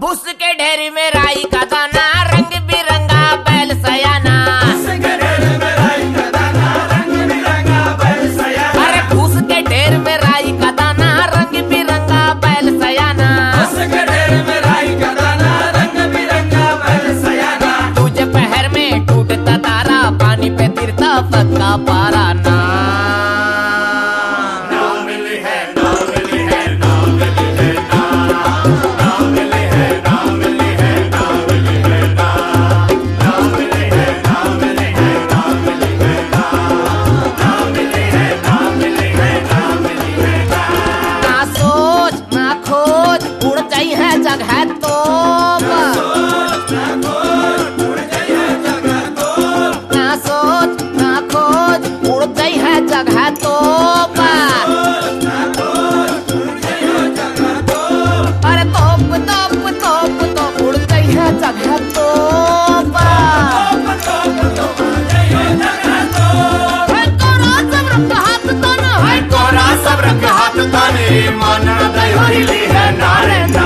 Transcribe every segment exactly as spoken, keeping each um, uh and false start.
भूस के ढेर में राई का दाना, रंग बिरंगा बैल सयाना। भूस के ढेर में राई का दाना, रंग बिरंगा बैल सयाना। अरे भूस के ढेर में राई का दाना, रंग बिरंगा बैल सयाना। भूस के ढेर में राई का दाना, रंग बिरंगा बैल सयाना। तुझे पहर में टूटता तारा, पानी पे तिरता पक्का पारा ना। जगह तो ना सोच ना खोज, उड़ गई है जगह तो। अरे तोप तोप तोप तोप उड़ गई है जगह तो। हाथ तो न है कोरा सब रंग हाथ तो नहीं मन दयोरी है नारे ना।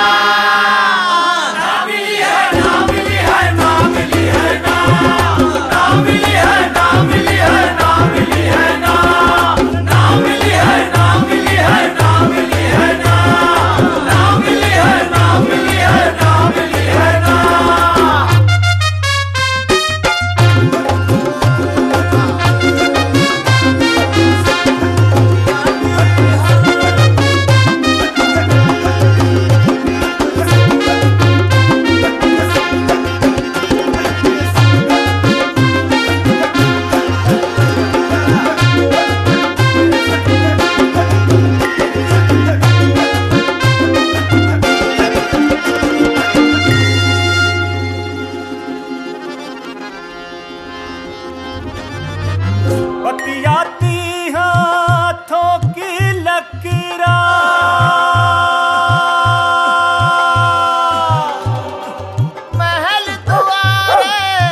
बतियाती हाथों की लकीरा, महल दुआरे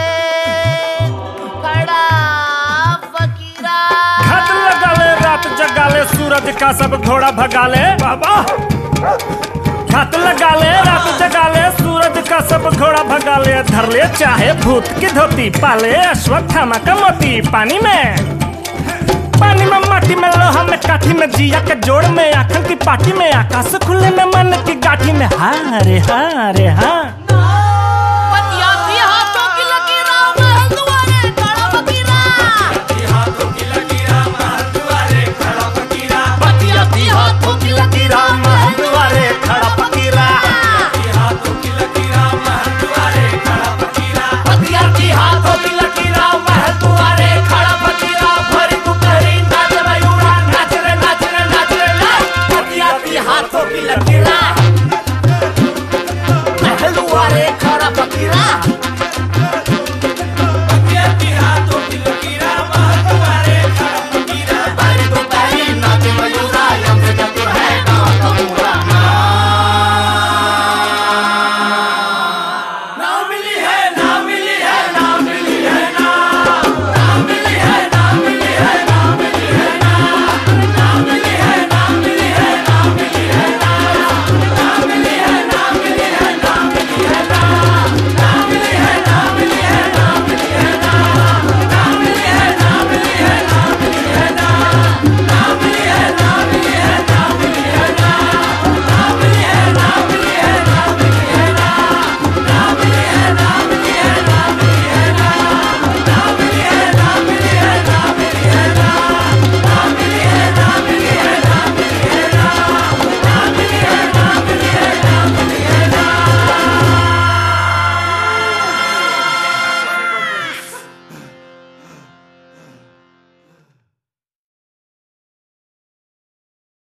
खड़ा फकीरा। घात लगाले रात जगाले, सूरज का सब घोड़ा भगाले बाबा। घात लगाले रात जगाले, सूरज का सब घोड़ा भगाले। धर ले चाहे भूत की धोती, पाले अश्वत्थामा का मोती। पानी में पानी में माटी में लोहा में काठी में, जिया के जोड़ में आँखों की पाटी में, आकाश खुले में मन की गाठी में। हाँ रे हाँ रे हाँ।